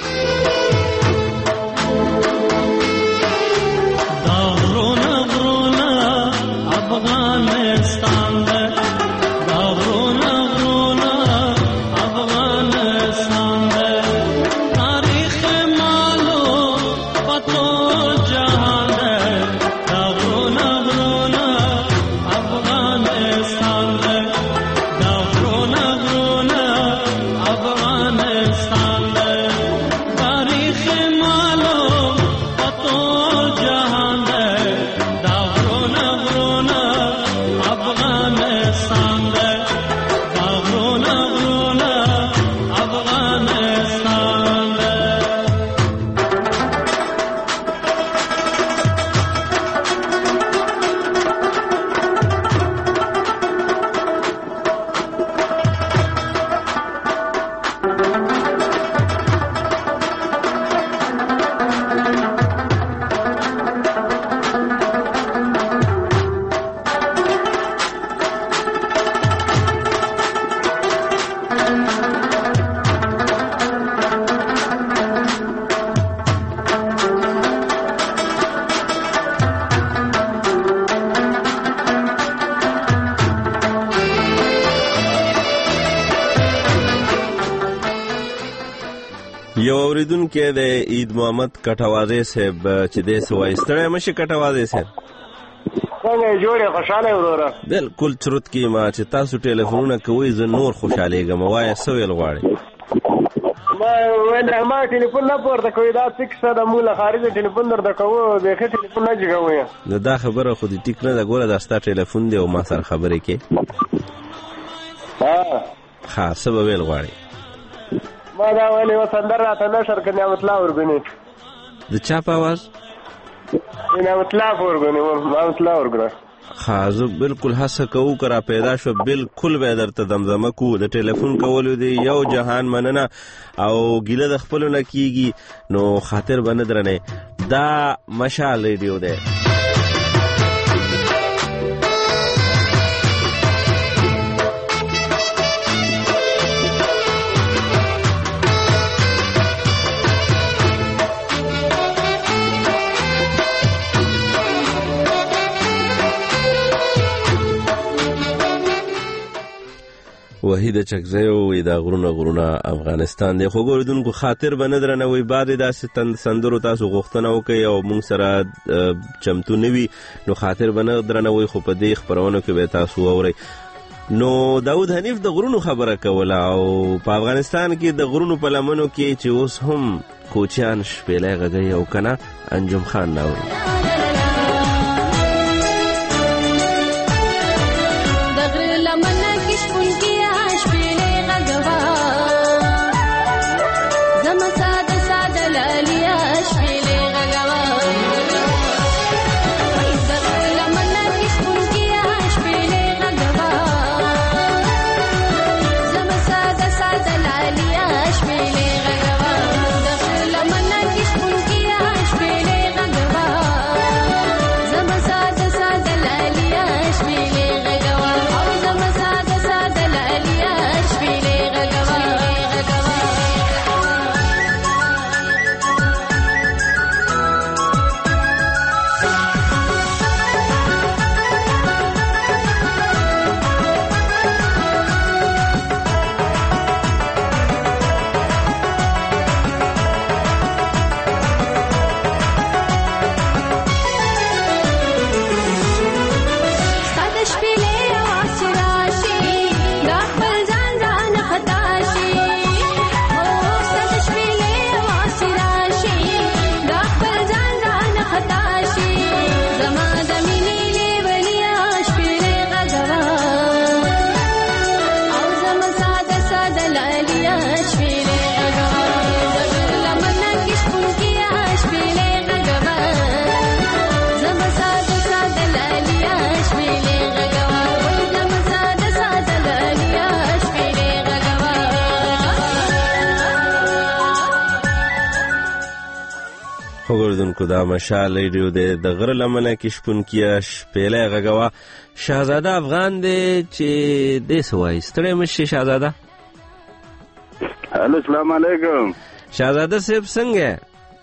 یو اوریدونکو د عید محمد کټوازی صاحب چې د سوای ستړی مشه کټوازی صاحب څنګه جوړه خوشاله وروره بالکل چرت کی ما چې تاسو ټلیفونونه کوي زه نور خوشالېږم وای سویل غواړي ما ټلیفون نه پورته کوي دا فکس ده مولا خارجه ټلیفون درته کوو به ښه ټلیفون نه جوړوي دا خبره خو دې ټیک نه ده ګوره دا ستا ټلیفون دی او ما سره خبرې کې ها څه به ویل غواړي ما دا ویلې و سندر راته نشر که نعمت الله ورګنې د چا په آواز نعمت الله ورګنې خازو بالکل هڅه کوو که را پیدا شو بالکل به درته دمدمه کوو د ټلیفون کولو دی یو جهان مننه او ګیله د خپلو نه کیږي نو خاطر به نه درنې دا مشال ریډیو دی وحید چکزیو وی دا غرونه افغانستان دی خو ګوریدونکو خاطر به نه درنه وی بعد داسې سندرو تاسو غوښتنه وکئ او موږ سره چمتو نه وي نو خاطر به نه درنه وی خو په دې خپرونو کې به تاسو واورئ نو داود حنیف د غرونو خبره کوله او په افغانستان کې د غرونو په لمنو کې چې اوس هم کوچیان شپېلۍ غږوي او کنه انجم خان ناوري خوګردونکو دا مشال ریډیو د غره لمنه کې شپون کیا شپېلې غږوا شهزاده افغان دی چې دې سوای ستړی مشه شهزاده. السلام علیکم شهزاده صاحب څنګه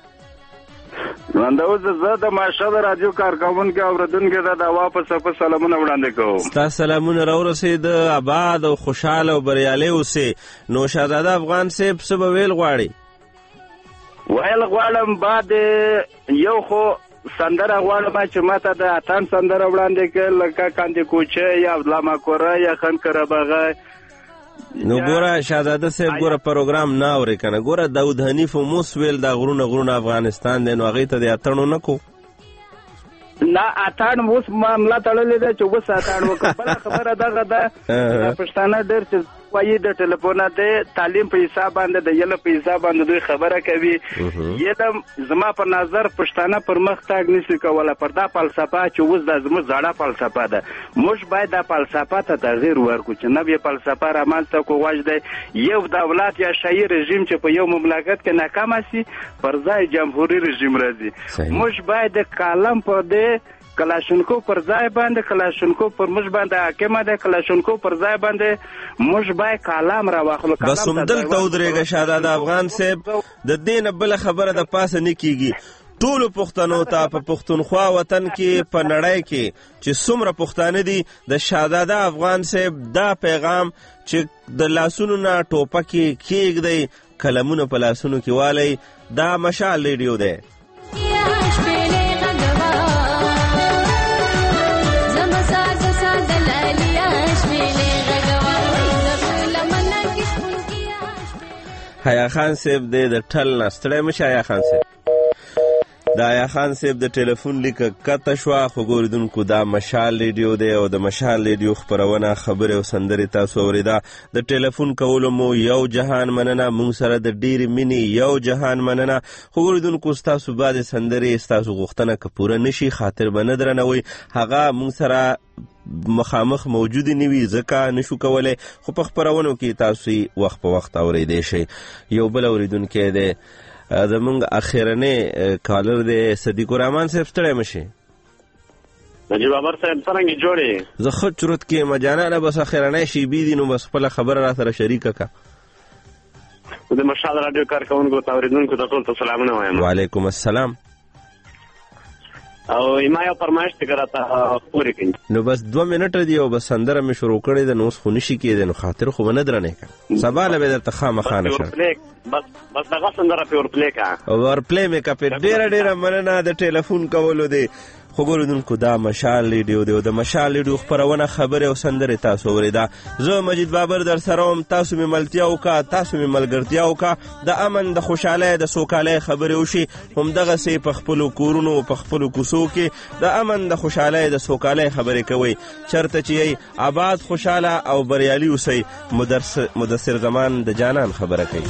نن اوس زه د ماشه د رادیو کارکونکو اوریدونکو ته واپس سلامونه وړاندې کوم. ستا سلامونه راورسېد آباد او خوشاله او بریالي اوسې. نو شهزاده افغان صاحب څه به ویل غواړي؟ ویل غواړم بعد یو خو سندره غواړم چې ماته د اتن سندره وړاندې کړه لکه کاندې کوچه یا لاما کوره یا خان کربغه. نو ګوره شهزاده صاحب ګوره پروګرام نه اوري کنه. ګوره داود حنیف موس ویل دا غرونه افغانستان دی نو هغې ته د اتڼو نه کو نه اتڼ اوس معامله تړلې ده چې اوس اتڼ وکړو. بله خبره دغه ده پښتانه ډېر چې وایي د ټلیفونه د تعلیم په حساب باندې د یله په حساب باندې دوی خبره کوي. یدم زما په نظر پښتانه پر مخ تاګ نشي کوله پر دا فلسفه چې اوس د زموږ زړه فلسفه ده. موږ باید دا فلسفه ته تغییر ورکړو چې نوې فلسفه رامنځته کړو. غواړي دی یو دولت یا شاهي رژیم چې په یو مملکت کې ناکامه سي پر ځای جمهوري رژیم راځي. موږ باید د کالم په دې کلاشینکو پر ځای باندې کلاشینکو پر موږ باندې حاکمه ده. کلاشینکو پر ځای باندې موږ باید کلام را واخلو. بس همدلته ودرېږه شهزاده افغان صاحب. د دې نه بله خبره د پاسه نه کیږي. ټولو پښتنو ته په پښتونخوا وطن کې په نړۍ کې چې څومره پښتانه دي د شهزاده افغان صاحب دا پیغام چې د لاسونو نه ټوپکې کېږدئ قلمونه په لاسونو کې والئ دا مشال ریډیو دی. حیا خان صاحب د ټل نه ستړی مشه. حیا خان صاحب د حیا خان صاحب د ټلیفون لیکه کته شوه. خو ګوریدونکو دا مشال ریډیو دی او د مشال ریډیو خپرونه خبرې او سندرې تاسو اورېده. د ټلیفون کولو مو یو جهان مننه. مونږ سره د ډېرې مینې یو جهان مننه. خو ګوریدونکو ستاسو بعضې سندرې ستاسو غوښتنه که پوره نشي خاطر به نه درنوئ هغه مونږ سره مخامخ موجود نه وي ځکه نشو کولی. خو په خپرونو کې تاسو وخت په وخت اورېدی شئ. یو بل اورېدونکی دی زمونږ اخرنی کالر دی صدیق الرحمن صاحب ستړی مشي. نجیب بابر صاحب څرنګه جوړې؟ زه ښه چورت کې مجانانه بس اخرنی شیبې دي نو بس خپله خبره را سره شریکه که. د مشال راډیو کارکونکو ته اورېدونکو ته ټول ته سلامونه وایم. وعلیکم السلام. او ما یو فرمایش ته راته پوره کړئ. نو بس 2 منټه دی او بس سندره مې شروع کړې ده نو اوس خو نشي کېدی نو خاطر خو به نه درنې که سبا له به درته خامخا نشم. بس دغه سندره پې ورپلې که ورپلې مې که پې ډېره مننه د ټلیفون کولو دی. خو ګوریدونکو دا مشال ریډیو دی او د مشال ریډیو خپرونه خبرې او سندرې تاسو اورېده. زه مجید بابر در سره وم. تاسو مې ملتیا وکړه تاسو مې ملګرتیا وکړه. د امن د خوشحالۍ د سوکالۍ خبرې وشي همدغسې په خپلو کورونو په خپلو کوڅو کې د امن د خوشحالۍ د سوکالۍ خبرې کوئ. چېرته چې یئ آباد خوشحاله او بریالي اوسئ. مدثر زمان د جانان خبره کوي.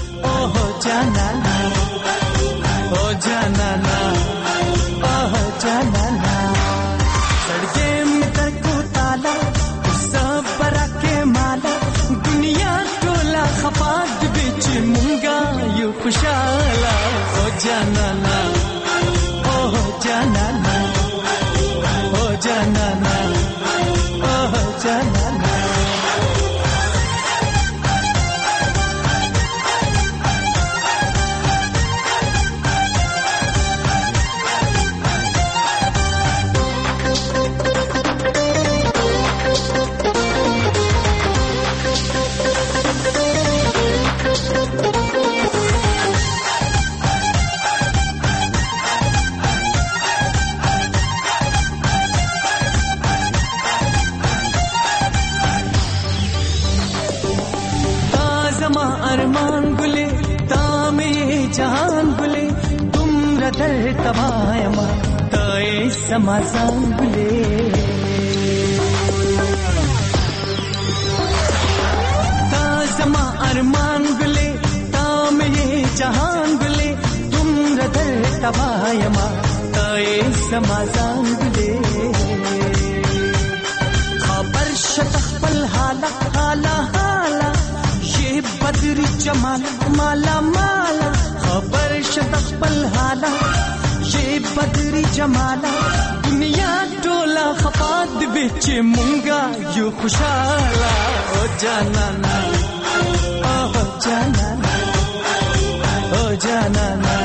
खुशाला हो जाना हो जाना हो जाना हो जाना अरमान गुले तामे जहान गुले तुम रदर तबायमा ताए समासान गुले ताजमा अरमान गुले तामे जहान गुले तुम रदर तबायमा ताए समासान गुले खबर शतखपल हाला हाला हाला बदरी जमाल माला माला खबर शतखपल हाला شی بدری جمالا دنیا ټوله خفات وچ مونږه یو خوشاله او جانانا او جانانا او جانانا